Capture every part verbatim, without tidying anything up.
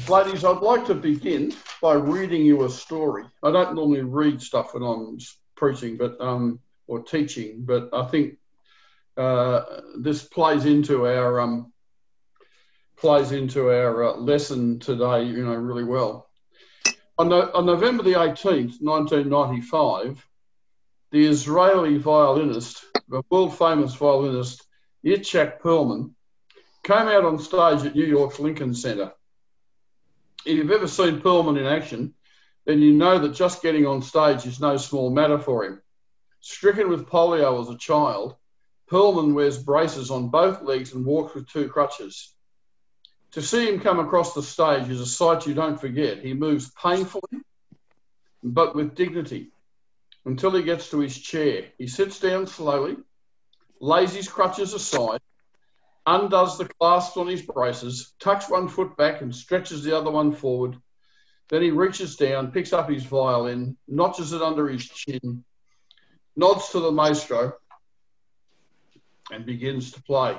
Ladies, I'd like to begin by reading you a story. I don't normally read stuff when I'm preaching, but um, or teaching, but I think uh, this plays into our um, plays into our uh, lesson today, you know, really well. On, no on November the eighteenth, nineteen ninety-five, the Israeli violinist, the world-famous violinist Yitzhak Perlman, came out on stage at New York's Lincoln Center. If you've ever seen Perlman in action, then you know that just getting on stage is no small matter for him. Stricken with polio as a child, Perlman wears braces on both legs and walks with two crutches. To see him come across the stage is a sight you don't forget. He moves painfully, but with dignity, until he gets to his chair. He sits down slowly, lays his crutches aside, undoes the clasps on his braces, tucks one foot back and stretches the other one forward. Then he reaches down, picks up his violin, notches it under his chin, nods to the maestro, and begins to play.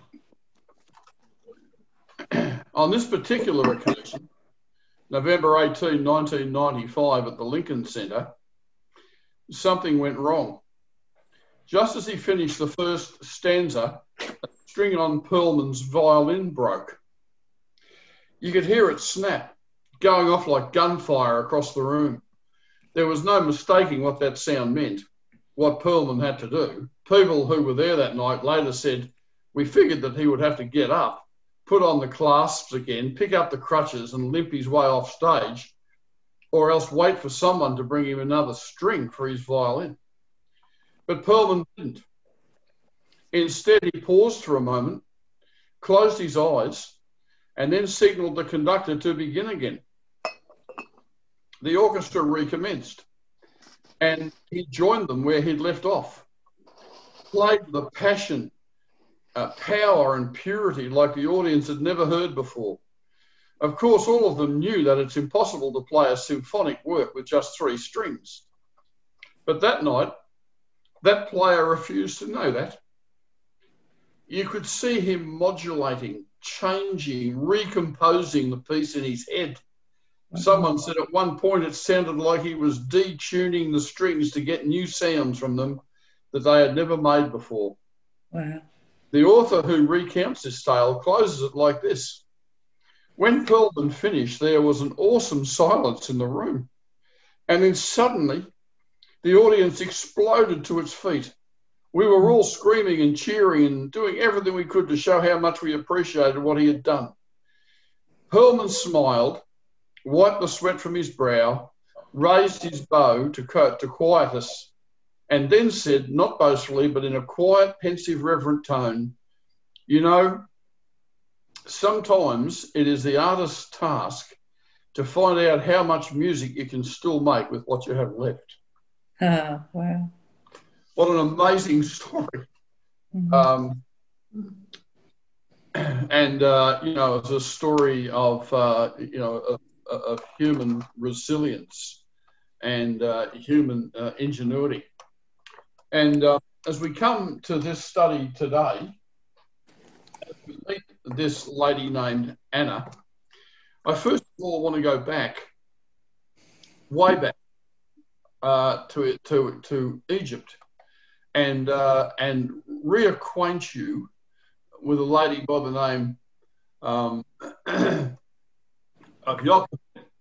On this particular occasion, November eighteenth, nineteen ninety-five, at the Lincoln Center, something went wrong. Just as he finished the first stanza, a string on Perlman's violin broke. You could hear it snap, going off like gunfire across the room. There was no mistaking what that sound meant, what Perlman had to do. People who were there that night later said, "We figured that he would have to get up, put on the clasps again, pick up the crutches and limp his way off stage, or else wait for someone to bring him another string for his violin." But Perlman didn't. Instead, he paused for a moment, closed his eyes, and then signalled the conductor to begin again. The orchestra recommenced, and he joined them where he'd left off, played with a passion, uh, power and purity like the audience had never heard before. Of course, all of them knew that it's impossible to play a symphonic work with just three strings. But that night, that player refused to know that. You could see him modulating, changing, recomposing the piece in his head. Someone said at one point it sounded like he was detuning the strings to get new sounds from them that they had never made before. Wow. The author who recounts this tale closes it like this. When Perlman finished, there was an awesome silence in the room. And then suddenly, the audience exploded to its feet. We were all screaming and cheering and doing everything we could to show how much we appreciated what he had done. Perlman smiled, wiped the sweat from his brow, raised his bow to, to quiet us, and then said, not boastfully, but in a quiet, pensive, reverent tone, "You know, sometimes it is the artist's task to find out how much music you can still make with what you have left." Oh, wow. What an amazing story. Mm-hmm. um, and, uh, you know, it's a story of, uh, you know, of, of human resilience and uh, human uh, ingenuity. And uh, as we come to this study today, as we meet this lady named Anna, I first of all want to go back, way back, uh, to, to, to Egypt and, uh, and reacquaint you with a lady by the name um, of Jochebed.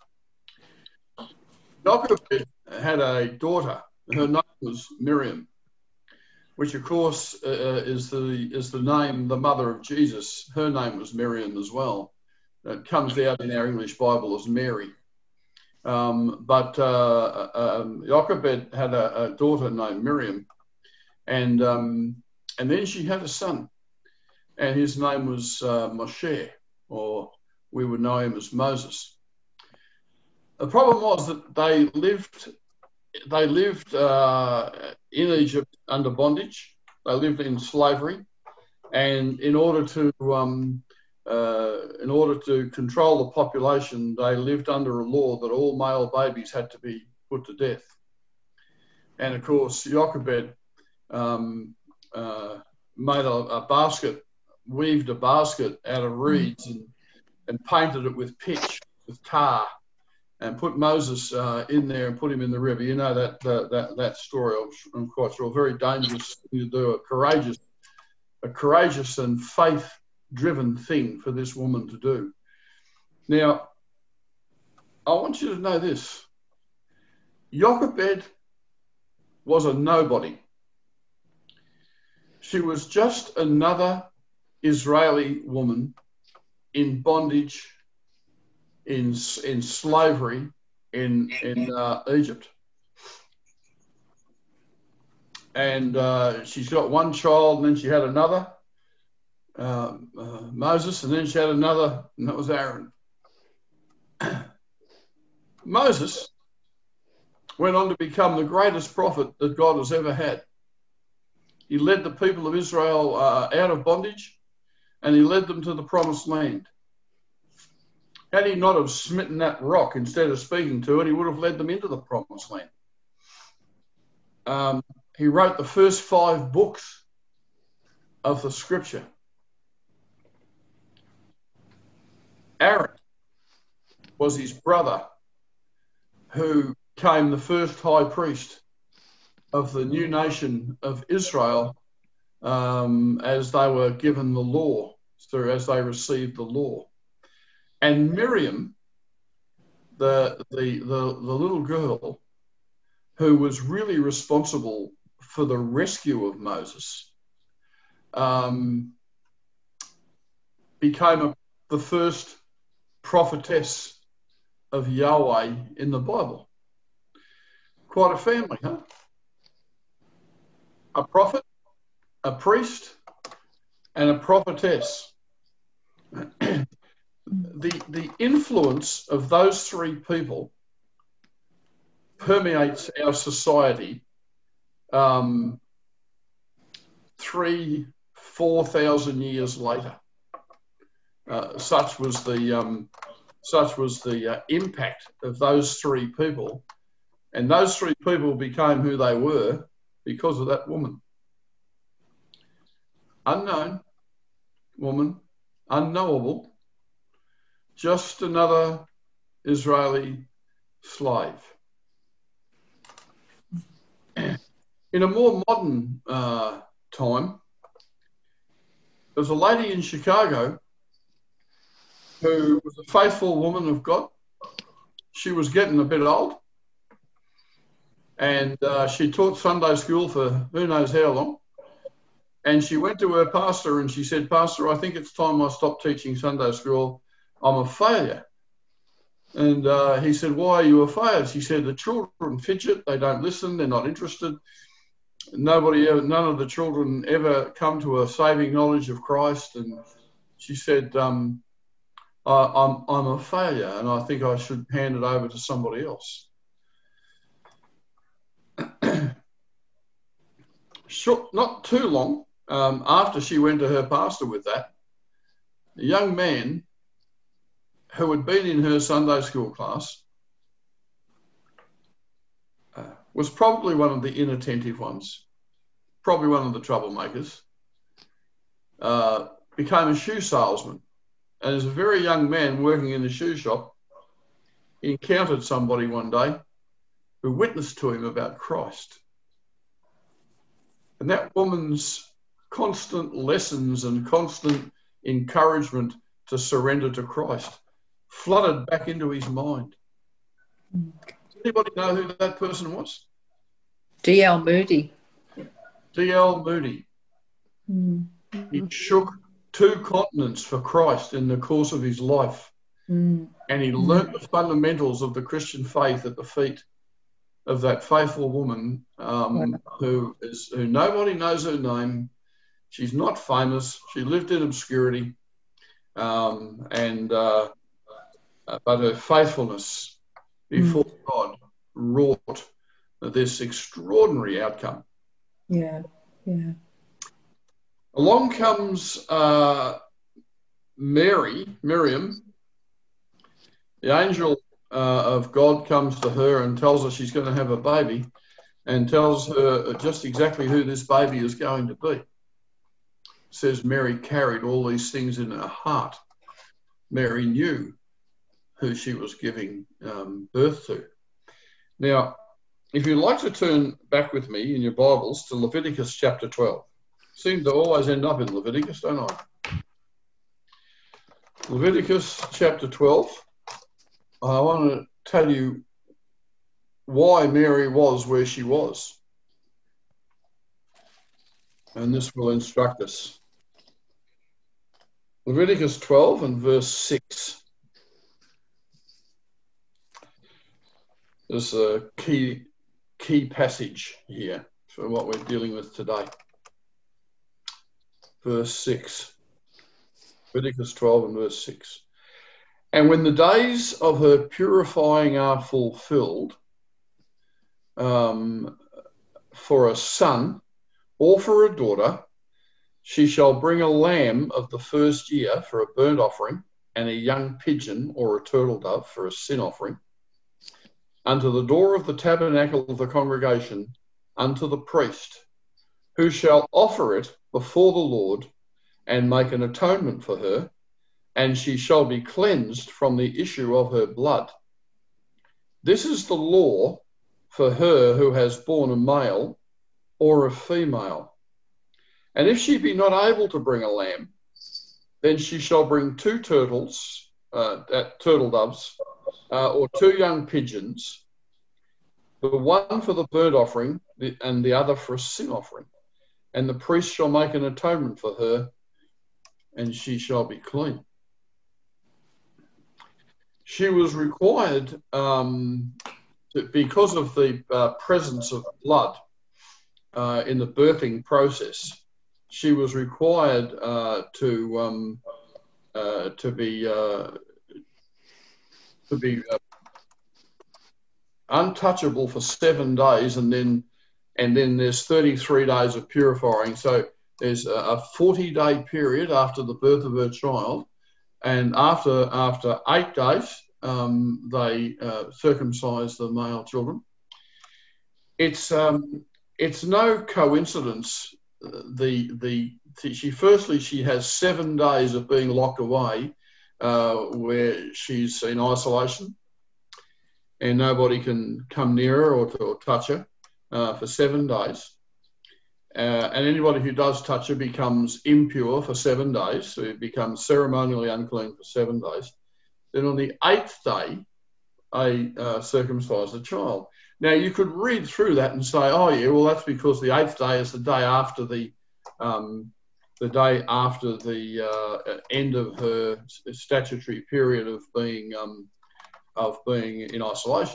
Jochebed had a daughter. Her name was Miriam, which of course uh, is the is the name, the mother of Jesus. Her name was Miriam as well. It comes out in our English Bible as Mary. Um, but uh, um, Jochebed had a, a daughter named Miriam, and um, and then she had a son, and his name was uh, Moshe, or we would know him as Moses. The problem was that they lived they lived uh, in Egypt under bondage. They lived in slavery, and in order to um, uh, in order to control the population, they lived under a law that all male babies had to be put to death. And of course, Jochebed um, uh, made a, a basket, weaved a basket out of reeds, and, and painted it with pitch, with tar and put Moses uh, in there and put him in the river. You know that uh, that that story. I'm quite sure. Very dangerous thing to do. A courageous, a courageous and faith-driven thing for this woman to do. Now, I want you to know this: Jochebed was a nobody. She was just another Israeli woman in bondage, in in slavery in in uh, Egypt, and uh, she's got one child, and then she had another, uh, uh, Moses, and then she had another, and that was Aaron. Moses went on to become the greatest prophet that God has ever had. He led the people of Israel uh, out of bondage, and he led them to the promised land. Had he not have smitten that rock instead of speaking to it, he would have led them into the promised land. Um, he wrote the first five books of the scripture. Aaron was his brother, who became the first high priest of the new nation of Israel um, as they were given the law, so as they received the law. And Miriam, the, the, the, the little girl who was really responsible for the rescue of Moses, um, became a, the first prophetess of Yahweh in the Bible. Quite a family, huh? A prophet, a priest, and a prophetess. the, the influence of those three people permeates our society um, three, four thousand years later. Uh, such was the um, such was the uh, impact of those three people, and those three people became who they were because of that woman. Unknown woman, unknowable, just another Israeli slave. In a more modern uh, time, there was a lady in Chicago who was a faithful woman of God. She was getting a bit old, and uh, she taught Sunday school for who knows how long. And she went to her pastor and she said, "Pastor, I think it's time I stop teaching Sunday school. I'm a failure." And uh, he said, "Why are you a failure?" She said, "The children fidget, they don't listen, they're not interested. Nobody, ever, none of the children ever come to a saving knowledge of Christ." And she said, um, I, I'm, I'm a failure, and I think I should hand it over to somebody else. Short, not too long um, after she went to her pastor with that, a young man who had been in her Sunday school class uh, was probably one of the inattentive ones, probably one of the troublemakers, uh, became a shoe salesman. And as a very young man working in the shoe shop, he encountered somebody one day who witnessed to him about Christ. And that woman's constant lessons and constant encouragement to surrender to Christ flooded back into his mind. Does anybody know who that person was? D L Moody. D L Moody. Mm. He shook two continents for Christ in the course of his life. Mm. And he learnt the fundamentals of the Christian faith at the feet of that faithful woman um, who is who nobody knows her name. She's not famous. She lived in obscurity, um, and uh, but her faithfulness before mm. God wrought this extraordinary outcome. Yeah, yeah. Along comes uh, Mary, Miriam. The angel uh, of God comes to her and tells her she's going to have a baby, and tells her just exactly who this baby is going to be. Says Mary carried all these things in her heart. Mary knew who she was giving um, birth to. Now, if you'd like to turn back with me in your Bibles to Leviticus chapter twelve. Seem to always end up in Leviticus, don't I? Leviticus chapter twelve. I want to tell you why Mary was where she was. And this will instruct us. Leviticus twelve and verse six. There's a key, key passage here for what we're dealing with today. Verse six. Leviticus twelve and verse six. And when the days of her purifying are fulfilled, um, for a son or for a daughter, she shall bring a lamb of the first year for a burnt offering, and a young pigeon or a turtle dove for a sin offering, unto the door of the tabernacle of the congregation, unto the priest, who shall offer it before the Lord, and make an atonement for her, and she shall be cleansed from the issue of her blood. This is the law for her who has borne a male or a female. And if she be not able to bring a lamb, then she shall bring two turtles, uh, uh, turtle doves, uh, or two young pigeons, the one for the burnt offering and the other for a sin offering. And the priest shall make an atonement for her, and she shall be clean. She was required, um, to, because of the uh, presence of blood uh, in the birthing process, she was required uh, to um, uh, to be uh, to be uh, untouchable for seven days, and then and then there's thirty-three days of purifying. So there's a forty-day period after the birth of her child, and after after eight days, um, they uh, circumcise the male children. It's um, it's no coincidence. The the she firstly she has seven days of being locked away, uh, where she's in isolation, and nobody can come near her or, to, or touch her uh, for seven days. Uh, and anybody who does touch her becomes impure for seven days, so it becomes ceremonially unclean for seven days. Then on the eighth day, I uh, circumcise the child. Now, you could read through that and say, oh, yeah, well, that's because the eighth day is the day after the um, the day after the uh, end of her statutory period of being um, of being in isolation.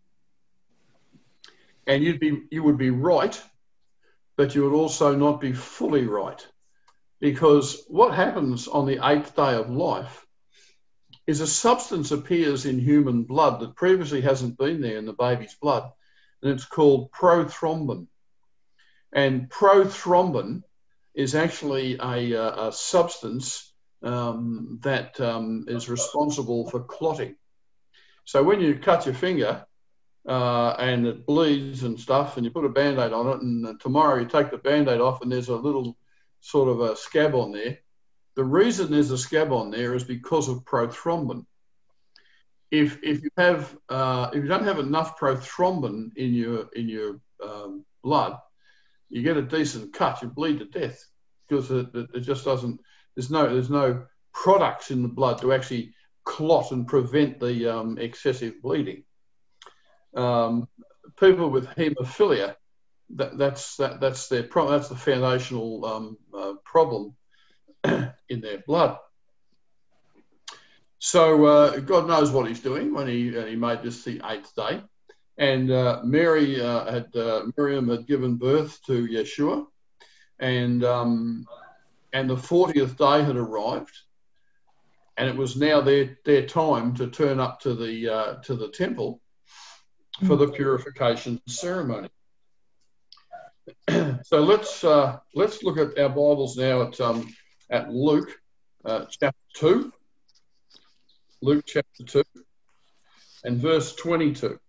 And you'd be you would be right, but you would also not be fully right, because what happens on the eighth day of life is a substance appears in human blood that previously hasn't been there in the baby's blood, and it's called prothrombin. And prothrombin is actually a, a, a substance um, that um, is responsible for clotting. So when you cut your finger uh, and it bleeds and stuff, and you put a Band-Aid on it, and tomorrow you take the Band-Aid off and there's a little sort of a scab on there, the reason there's a scab on there is because of prothrombin. If if you have uh, if you don't have enough prothrombin in your in your um, blood, you get a decent cut, you bleed to death, because it, it, it just doesn't. There's no there's no products in the blood to actually clot and prevent the um, excessive bleeding. Um, people with haemophilia, that, that's that, that's their pro- that's the foundational um, uh, problem in their blood. So uh, God knows what he's doing when he uh, he made this the eighth day, and uh, Mary uh, had uh, Miriam had given birth to Yeshua, and um, and the fortieth day had arrived, and it was now their their time to turn up to the uh, to the temple for the purification ceremony. So let's uh, let's look at our Bibles now at um, at Luke uh, chapter two. Luke chapter two and verse twenty-two.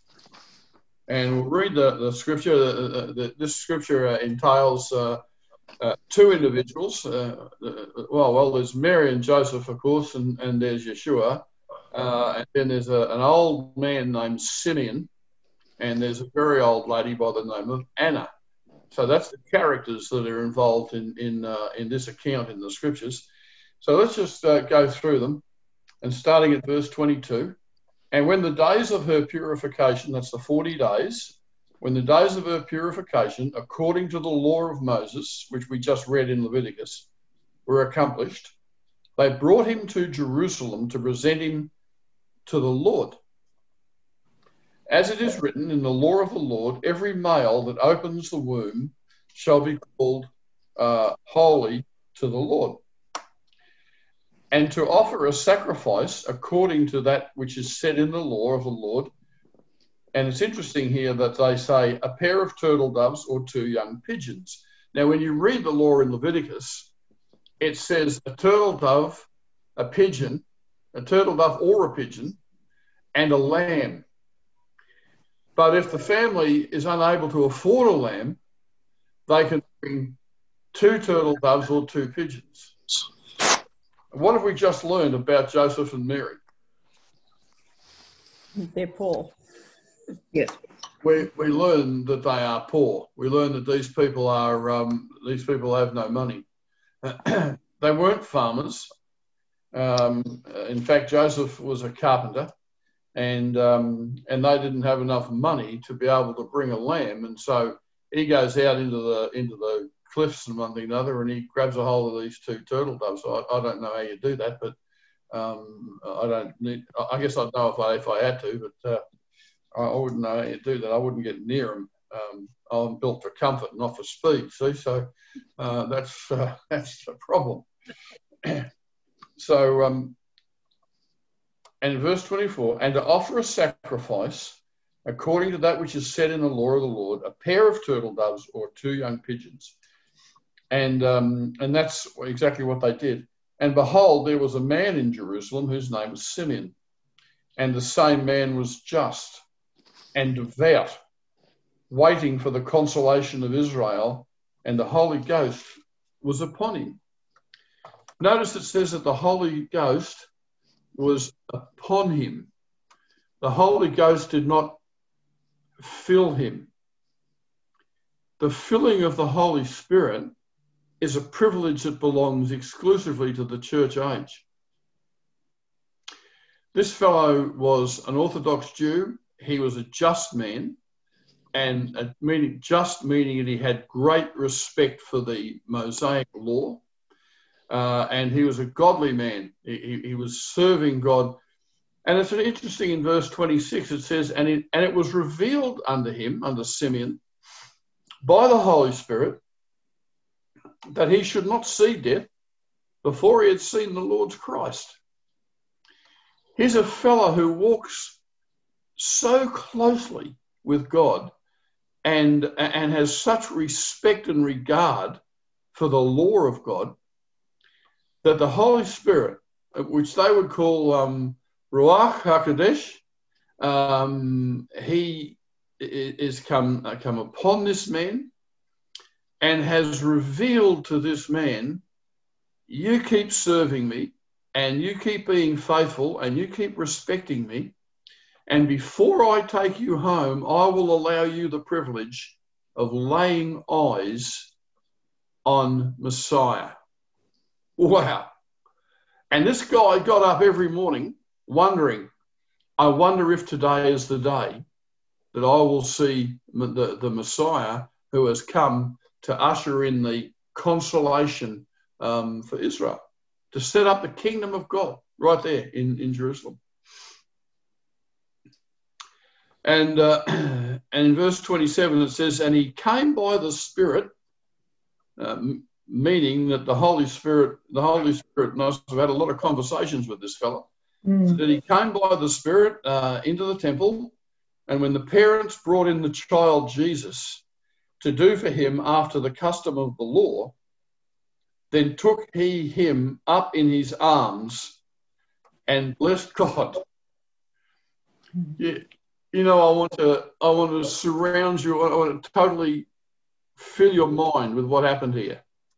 And we'll read the, the scripture. The, the, this scripture uh, entails uh, uh, two individuals. Uh, uh, well, well, there's Mary and Joseph, of course, and, and there's Yeshua. Uh, and then there's a, an old man named Simeon, and there's a very old lady by the name of Anna. So that's the characters that are involved in in uh, in this account in the scriptures. So let's just uh, go through them, and starting at verse twenty-two. And when the days of her purification, that's the forty days, when the days of her purification, according to the law of Moses, which we just read in Leviticus, were accomplished, they brought him to Jerusalem to present him to the Lord. As it is written in the law of the Lord, every male that opens the womb shall be called uh, holy to the Lord. And to offer a sacrifice according to that which is said in the law of the Lord. And it's interesting here that they say a pair of turtle doves or two young pigeons. Now, when you read the law in Leviticus, it says a turtle dove, a pigeon, a turtle dove or a pigeon, and a lamb. But if the family is unable to afford a lamb, they can bring two turtle doves or two pigeons. What have we just learned about Joseph and Mary? They're poor. Yes. We we learn that they are poor. We learn that these people are um, these people have no money. They weren't farmers. Um, in fact, Joseph was a carpenter. And um, and they didn't have enough money to be able to bring a lamb, and so he goes out into the into the cliffs and one thing and another, and he grabs a hold of these two turtle doves. I, I don't know how you do that, but um, I don't need. I guess I'd know if I if I had to, but uh, I wouldn't know how you do that. I wouldn't get near them. Um, I'm built for comfort, not for speed. See, so uh, that's uh, that's the problem. so. Um, And verse twenty-four, and to offer a sacrifice according to that which is said in the law of the Lord, a pair of turtle doves or two young pigeons. And um, and that's exactly what they did. And behold, there was a man in Jerusalem whose name was Simeon. And the same man was just and devout, waiting for the consolation of Israel, and the Holy Ghost was upon him. Notice it says that the Holy Ghost was upon him. The Holy Ghost did not fill him. The filling of the Holy Spirit is a privilege that belongs exclusively to the church age. This fellow was an Orthodox Jew. He was a just man, and a meaning, just meaning that he had great respect for the Mosaic law. Uh, and he was a godly man. He, he, he was serving God. And it's interesting in verse twenty-six, it says, and it, and it was revealed unto him, under Simeon, by the Holy Spirit, that he should not see death before he had seen the Lord's Christ. Here's a fellow who walks so closely with God and, and has such respect and regard for the law of God, that the Holy Spirit, which they would call um, Ruach HaKodesh, um, he is come, uh, come upon this man and has revealed to this man, you keep serving me and you keep being faithful and you keep respecting me, and before I take you home, I will allow you the privilege of laying eyes on Messiah. Wow. And this guy got up every morning wondering, I wonder if today is the day that I will see the, the Messiah who has come to usher in the consolation um, for Israel, to set up the kingdom of God right there in, in Jerusalem. And, uh, and in verse twenty-seven it says, and he came by the Spirit, um, meaning that the Holy Spirit, the Holy Spirit must have had a lot of conversations with this fellow. Mm. So that he came by the Spirit uh, into the temple, and when the parents brought in the child Jesus to do for him after the custom of the law, then took he him up in his arms and blessed God. Mm. Yeah, you know, I want to, I want to surround you. I want to totally fill your mind with what happened here.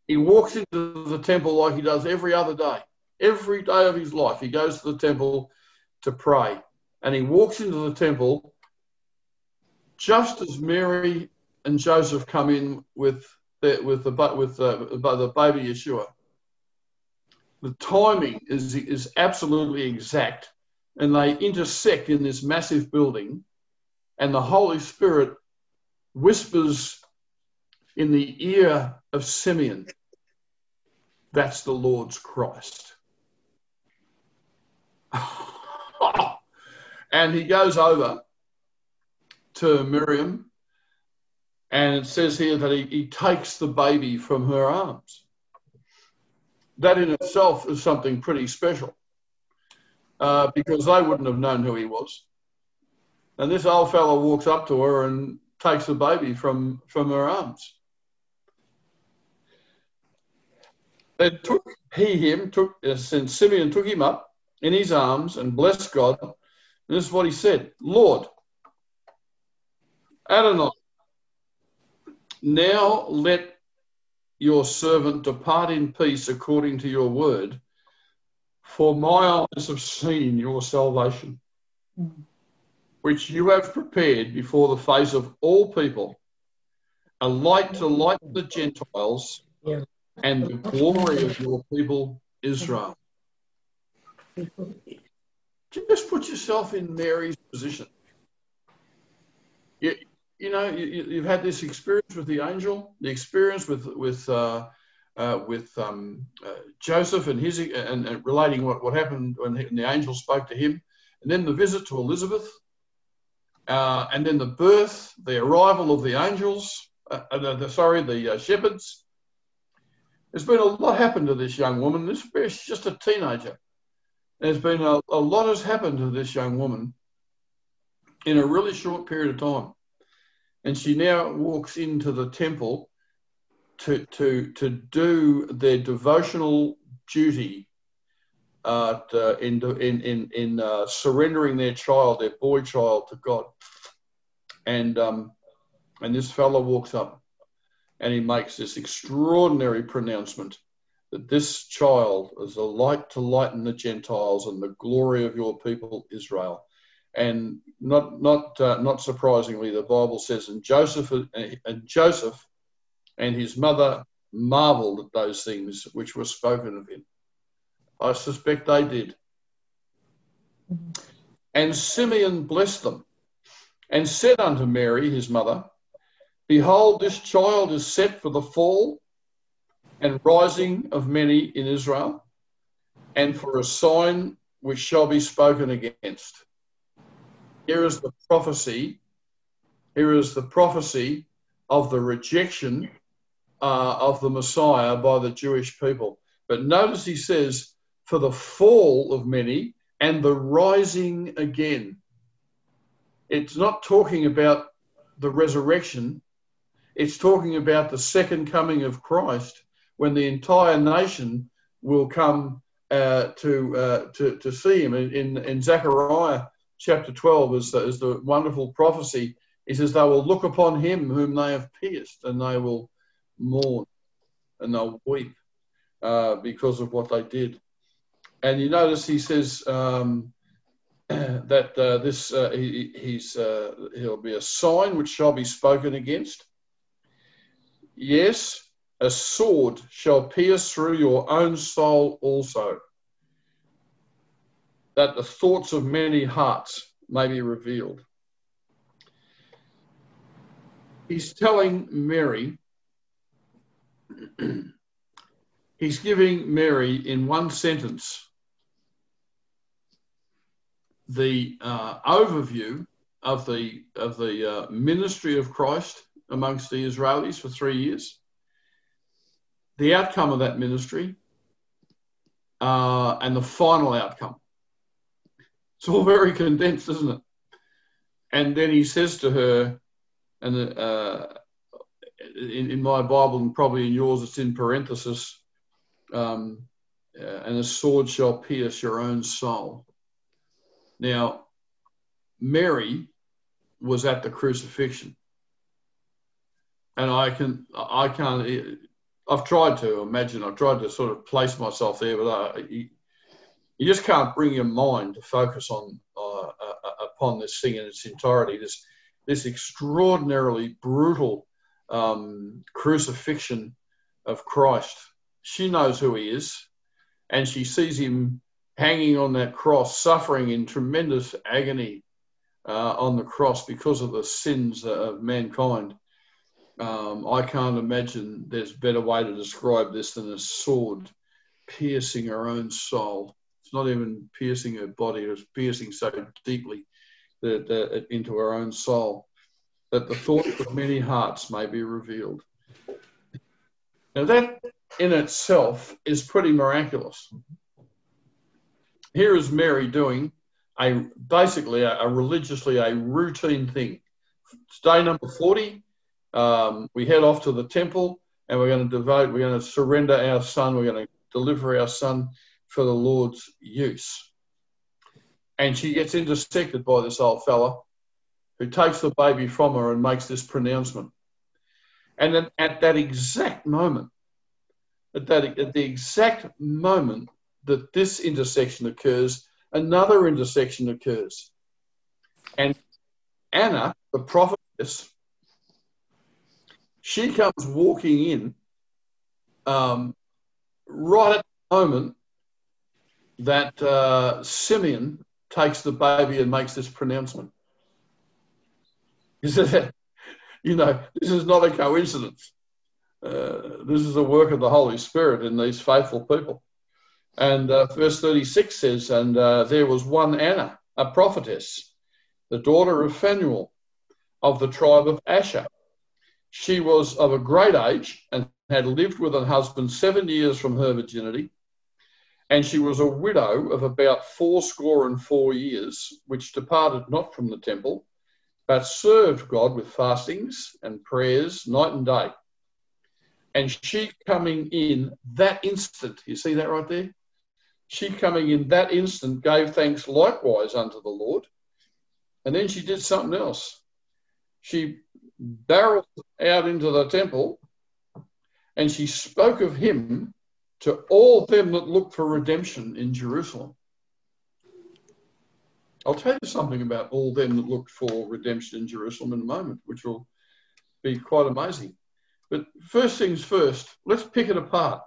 He walks into the temple like he does every other day. Every day of his life, he goes to the temple to pray. And he walks into the temple just as Mary and Joseph come in with the, with the, with the, the baby Yeshua. The timing is, is absolutely exact, and they intersect in this massive building, and the Holy Spirit whispers in the ear of Simeon, "That's the Lord's Christ." And he goes over to Miriam, and it says here that he, he takes the baby from her arms. That in itself is something pretty special, uh, because they wouldn't have known who he was. And this old fellow walks up to her and takes the baby from, from her arms. Then took he him, took, uh, and Simeon took him up in his arms and blessed God. And this is what he said: "Lord, Adonai, now let your servant depart in peace according to your word, for my eyes have seen your salvation, mm. which you have prepared before the face of all people, a light to lighten the Gentiles, yeah. and the glory of your people Israel." Just put yourself in Mary's position. You, you know, you, you've had this experience with the angel, the experience with with uh, uh, with um, uh, Joseph and his and, and relating what, what happened when, he, when the angel spoke to him, and then the visit to Elizabeth, uh, and then the birth, the arrival of the angels, uh, the, the, sorry, the uh, shepherds. There's been a lot happened to this young woman. This she's just a teenager. There's been a, a lot has happened to this young woman in a really short period of time. And she now walks into the temple to, to, to do their devotional duty uh, to, in, in, in, in uh, surrendering their child, their boy child, to God. And, um, and this fellow walks up and he makes this extraordinary pronouncement that this child is a light to lighten the Gentiles and the glory of your people Israel. And not not uh, not surprisingly, the Bible says, and Joseph and Joseph and his mother marveled at those things which were spoken of him. I suspect they did. Mm-hmm. And Simeon blessed them and said unto Mary, his mother, "Behold, this child is set for the fall and rising of many in Israel, and for a sign which shall be spoken against." Here is the prophecy. Here is the prophecy of the rejection uh, of the Messiah by the Jewish people. But notice he says, "for the fall of many and the rising again." It's not talking about the resurrection. It's talking about the second coming of Christ, when the entire nation will come uh, to, uh, to to see him. In, in, in Zechariah chapter twelve is the, is the wonderful prophecy. He says, "They will look upon him whom they have pierced, and they will mourn, and they'll weep uh, because of what they did." And you notice he says um, that uh, this uh, he, he's uh, he'll be a sign which shall be spoken against. Yes, a sword shall pierce through your own soul also, that the thoughts of many hearts may be revealed. He's telling Mary, he's giving Mary in one sentence the uh, overview of the of the uh, ministry of Christ amongst the Israelis for three years, the outcome of that ministry, uh, and the final outcome. It's all very condensed, isn't it? And then he says to her, and uh, in, in my Bible and probably in yours, it's in parenthesis, um, uh, and a sword shall pierce your own soul. Now, Mary was at the crucifixion, and I can I can't I've tried to imagine, I've tried to sort of place myself there, but uh, you, you just can't bring your mind to focus on uh, uh, upon this thing in its entirety, this, this extraordinarily brutal um, crucifixion of Christ. She knows who he is, and she sees him hanging on that cross, suffering in tremendous agony uh, on the cross because of the sins of mankind. Um, I can't imagine there's a better way to describe this than a sword piercing her own soul. It's not even piercing her body, it's piercing so deeply that, that into her own soul that the thoughts of many hearts may be revealed. Now that in itself is pretty miraculous. Here is Mary doing a basically a, a religiously a routine thing. It's day number forty. Um, we head off to the temple, and we're going to devote. We're going to surrender our son. We're going to deliver our son for the Lord's use. And she gets intersected by this old fella, who takes the baby from her and makes this pronouncement. And then at that exact moment, at that at the exact moment that this intersection occurs, another intersection occurs. And Anna, the prophetess, she comes walking in um, right at the moment that uh, Simeon takes the baby and makes this pronouncement. You know, this is not a coincidence. Uh, this is a work of the Holy Spirit in these faithful people. And uh, verse thirty-six says, and uh, there was one Anna, a prophetess, the daughter of Phanuel of the tribe of Asher. She was of a great age and had lived with her husband seven years from her virginity. And she was a widow of about fourscore and four years, which departed not from the temple, but served God with fastings and prayers night and day. And she coming in that instant, you see that right there? She coming in that instant gave thanks likewise unto the Lord. And then she did something else. She barreled out into the temple and she spoke of him to all them that looked for redemption in Jerusalem. I'll tell you something about all them that looked for redemption in Jerusalem in a moment, which will be quite amazing. But first things first, let's pick it apart.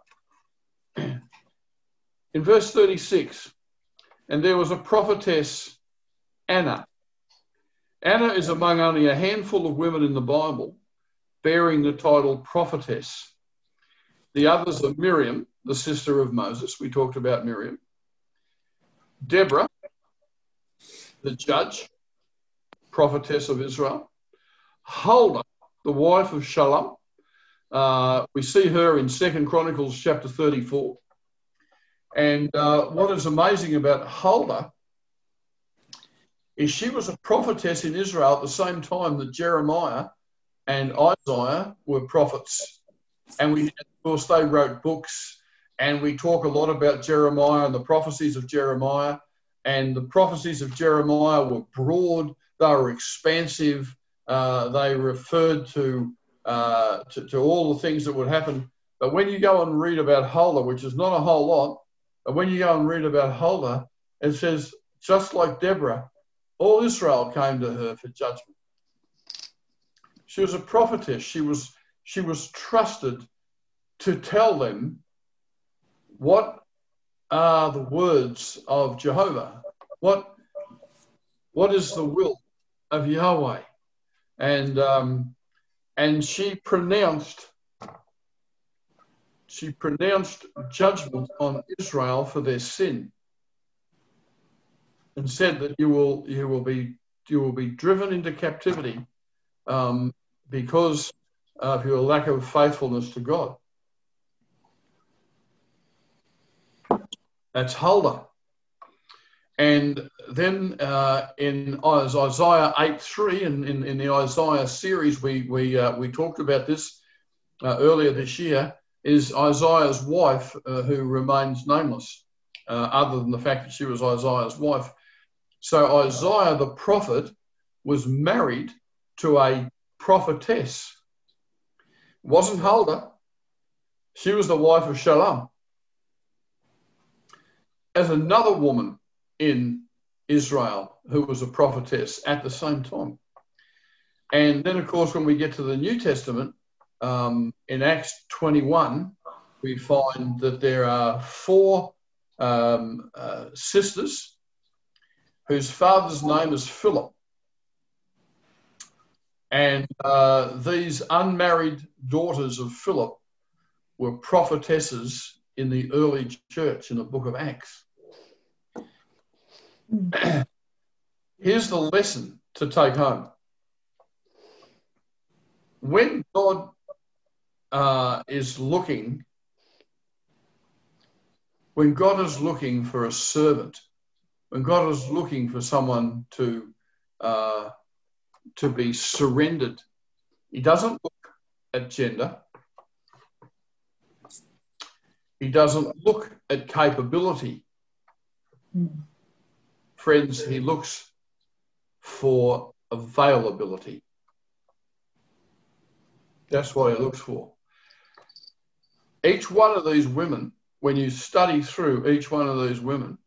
In verse thirty-six, and there was a prophetess, Anna. Anna is among only a handful of women in the Bible bearing the title prophetess. The others are Miriam, the sister of Moses. We talked about Miriam. Deborah, the judge, prophetess of Israel. Huldah, the wife of Shallum. Uh, we see her in Second Chronicles chapter thirty-four. And uh, what is amazing about Huldah is she was a prophetess in Israel at the same time that Jeremiah and Isaiah were prophets. And we, of course, they wrote books, and we talk a lot about Jeremiah and the prophecies of Jeremiah. And the prophecies of Jeremiah were broad, they were expansive, uh, they referred to, uh, to to all the things that would happen. But when you go and read about Huldah, which is not a whole lot, but when you go and read about Huldah, it says, just like Deborah, all Israel came to her for judgment. She was a prophetess. She was, she was trusted to tell them what are the words of Jehovah. What, what is the will of Yahweh? And, um, and she pronounced She pronounced judgment on Israel for their sin, and said that you will you will be you will be driven into captivity um, because of your lack of faithfulness to God. That's Huldah. And then uh, in Isaiah eight three, in, in, in the Isaiah series, we we uh, we talked about this uh, earlier this year. Is Isaiah's wife, uh, who remains nameless, uh, other than the fact that she was Isaiah's wife. So Isaiah the prophet was married to a prophetess. It wasn't Huldah. She was the wife of Shalom. As another woman in Israel who was a prophetess at the same time. And then, of course, when we get to the New Testament, um, in Acts twenty-one, we find that there are four um, uh, sisters whose father's name is Philip. And uh, these unmarried daughters of Philip were prophetesses in the early church in the book of Acts. Here's the lesson to take home. When God uh, is looking, when God is looking for a servant, when God is looking for someone to uh, to be surrendered, he doesn't look at gender. He doesn't look at capability. Mm. Friends, he looks for availability. That's what he looks for. Each one of these women, when you study through each one of these women,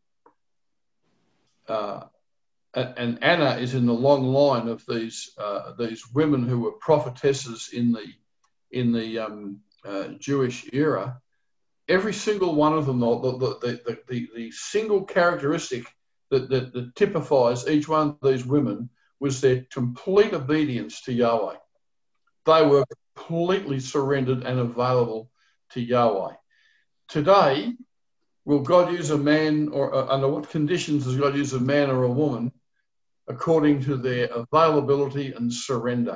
uh, and Anna is in the long line of these uh, these women who were prophetesses in the in the um, uh, Jewish era. Every single one of them, the the the, the, the single characteristic that, that that typifies each one of these women was their complete obedience to Yahweh. They were completely surrendered and available to Yahweh. Today, will God use a man, or uh, under what conditions does God use a man or a woman? According to their availability and surrender.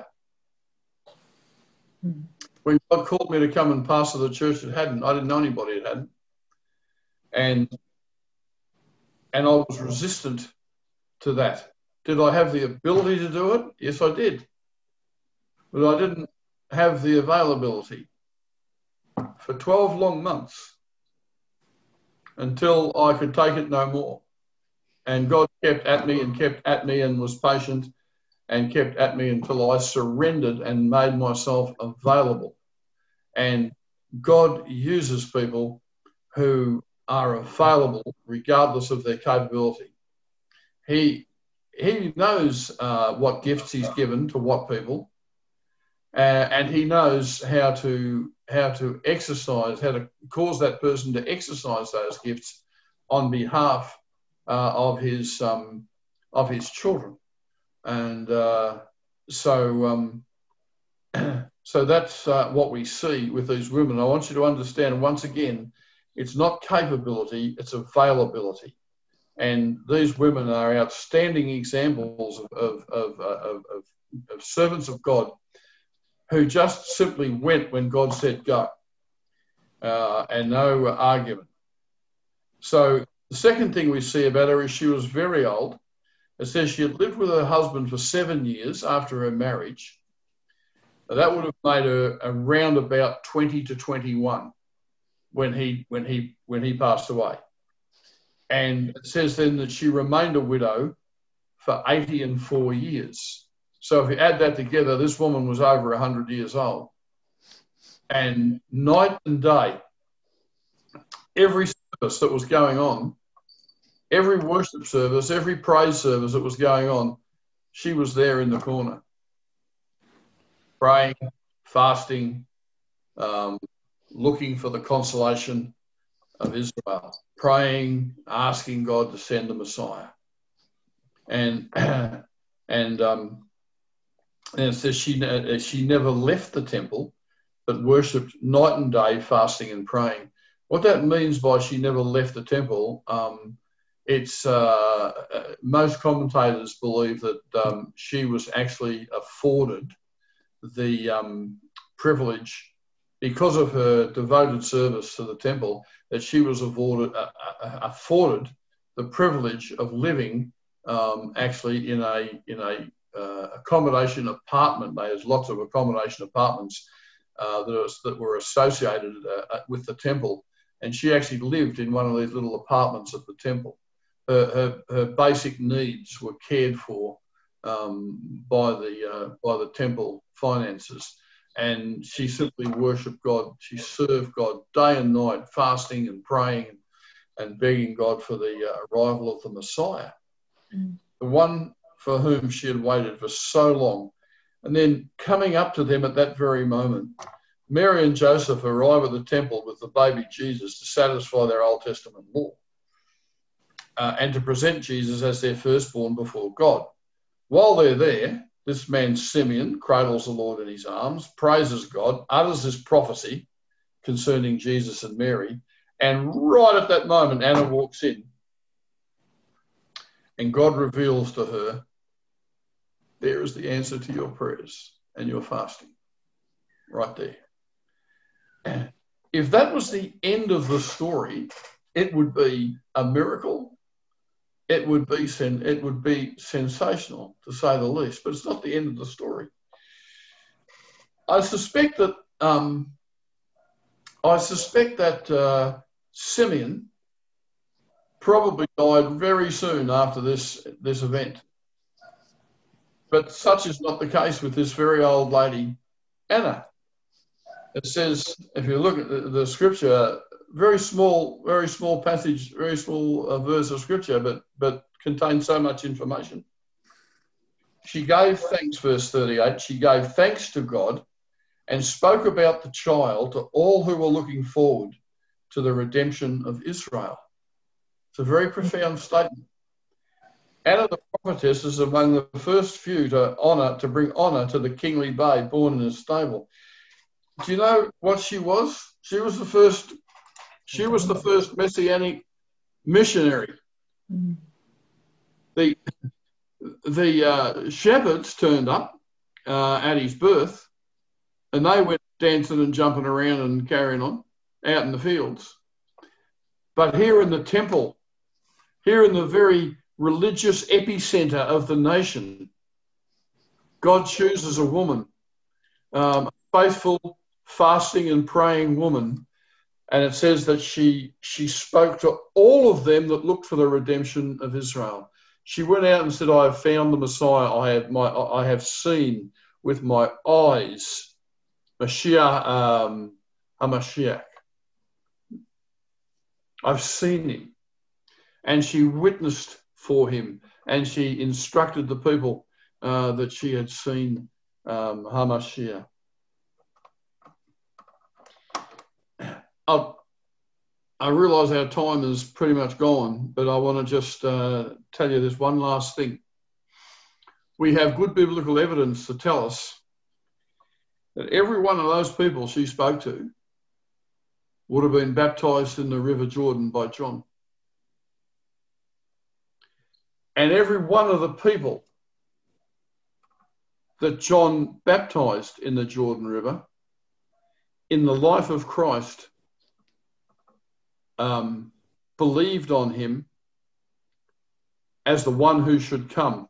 Mm. When God called me to come and pastor the church at Haddon, I didn't know anybody at Haddon. And, and I was resistant to that. Did I have the ability to do it? Yes, I did. But I didn't have the availability for twelve long months until I could take it no more. And God kept at me and kept at me and was patient and kept at me until I surrendered and made myself available. And God uses people who are available regardless of their capability. He, he knows uh, what gifts he's given to what people, uh, and he knows how to, how to exercise, how to cause that person to exercise those gifts on behalf Uh, of his um, of his children, and uh, so um, so that's uh, what we see with these women. I want you to understand once again, it's not capability, it's availability, and these women are outstanding examples of of of, of, of, of servants of God who just simply went when God said go, uh, and no argument. So. The second thing we see about her is she was very old. It says she had lived with her husband for seven years after her marriage. That would have made her around about twenty to twenty-one when he when he when he passed away. And it says then that she remained a widow for eighty and four years. So if you add that together, this woman was over one hundred years old. And night and day, every service that was going on, every worship service, every praise service that was going on, she was there in the corner, praying, fasting, um, looking for the consolation of Israel, praying, asking God to send the Messiah. And and um, and it says she she never left the temple, but worshipped night and day, fasting and praying. What that means by she never left the temple, um, it's uh, most commentators believe that um, she was actually afforded the um, privilege, because of her devoted service to the temple, that she was afforded, uh, afforded the privilege of living um, actually in a in a uh, accommodation apartment. There's lots of accommodation apartments uh, that, are, that were associated uh, with the temple, and she actually lived in one of these little apartments at the temple. Her, her, her basic needs were cared for um, by the uh, by the temple finances, and she simply worshipped God. She served God day and night, fasting and praying and begging God for the uh, arrival of the Messiah, mm. the one for whom she had waited for so long. And then coming up to them at that very moment, Mary and Joseph arrive at the temple with the baby Jesus to satisfy their Old Testament law uh, and to present Jesus as their firstborn before God. While they're there, this man Simeon cradles the Lord in his arms, praises God, utters this prophecy concerning Jesus and Mary, and right at that moment, Anna walks in and God reveals to her, there is the answer to your prayers and your fasting, right there. If that was the end of the story, it would be a miracle. It would be sen- it would be sensational, to say the least, but it's not the end of the story. I suspect that um, I suspect that uh, Simeon probably died very soon after this this event. But such is not the case with this very old lady, Anna. It says, if you look at the, the scripture, very small, very small passage, very small uh, verse of scripture, but but contains so much information. She gave thanks, verse thirty-eight, she gave thanks to God and spoke about the child to all who were looking forward to the redemption of Israel. It's a very profound statement. Anna the prophetess is among the first few to honour, to bring honour to the kingly babe born in a stable. Do you know what she was? She was the first. She was the first messianic missionary. Mm-hmm. The the uh, shepherds turned up uh, at his birth, and they went dancing and jumping around and carrying on out in the fields. But here in the temple, here in the very religious epicenter of the nation, God chooses a woman, um, a faithful, fasting and praying woman, and it says that she she spoke to all of them that looked for the redemption of Israel. She went out and said, "I have found the Messiah. I have my I have seen with my eyes Mashiach, um, HaMashiach. I've seen him," and she witnessed for him, and she instructed the people uh, that she had seen um, HaMashiach. I, I realise our time is pretty much gone, but I want to just uh, tell you this one last thing. We have good biblical evidence to tell us that every one of those people she spoke to would have been baptised in the River Jordan by John. And every one of the people that John baptised in the Jordan River, in the life of Christ, um, believed on him as the one who should come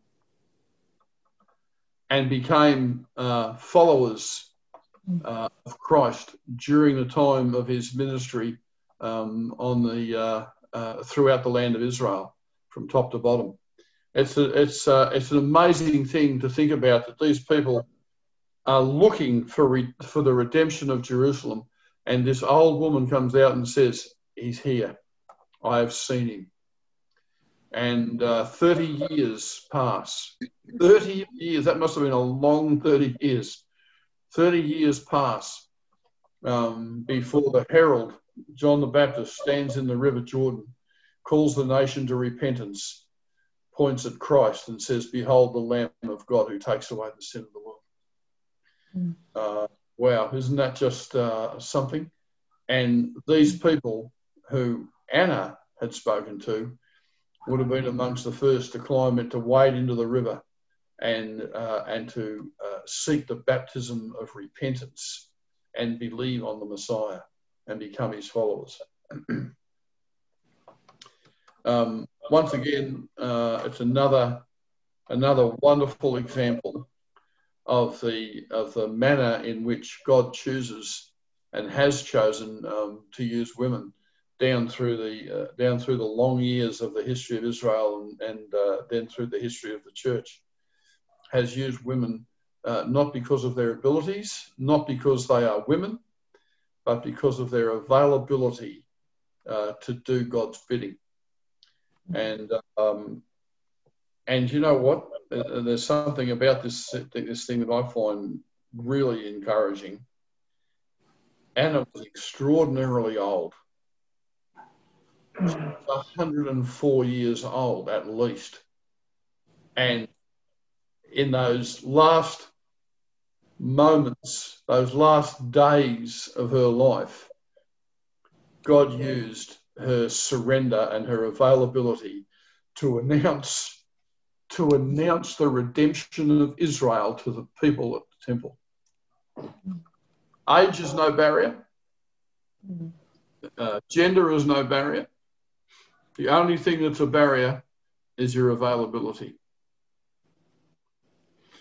and became uh, followers uh, of Christ during the time of his ministry um, on the uh, uh, throughout the land of Israel, from top to bottom. It's a, it's uh, it's an amazing thing to think about, that these people are looking for re- for the redemption of Jerusalem, and this old woman comes out and says, "He's here. I have seen him." And uh, thirty years pass. thirty years. That must have been a long thirty years. thirty years pass um, before the herald, John the Baptist, stands in the River Jordan, calls the nation to repentance, points at Christ and says, "Behold the Lamb of God who takes away the sin of the world." Mm. Uh, wow, isn't that just uh, something? And these people who Anna had spoken to would have been amongst the first to climb it, to wade into the river and uh, and to uh, seek the baptism of repentance and believe on the Messiah and become his followers. um, once again, uh, it's another another wonderful example of the of the manner in which God chooses and has chosen um, to use women down through the uh, down through the long years of the history of Israel, and, and uh, then through the history of the church, has used women uh, not because of their abilities, not because they are women, but because of their availability uh, to do God's bidding. And um, and you know what? Uh, there's something about this this thing that I find really encouraging. Anna was extraordinarily old. She was one hundred four years old at least. And in those last moments, those last days of her life, God used her surrender and her availability to announce to announce the redemption of Israel to the people at the temple. Age is no barrier. Uh, gender is no barrier. The only thing that's a barrier is your availability.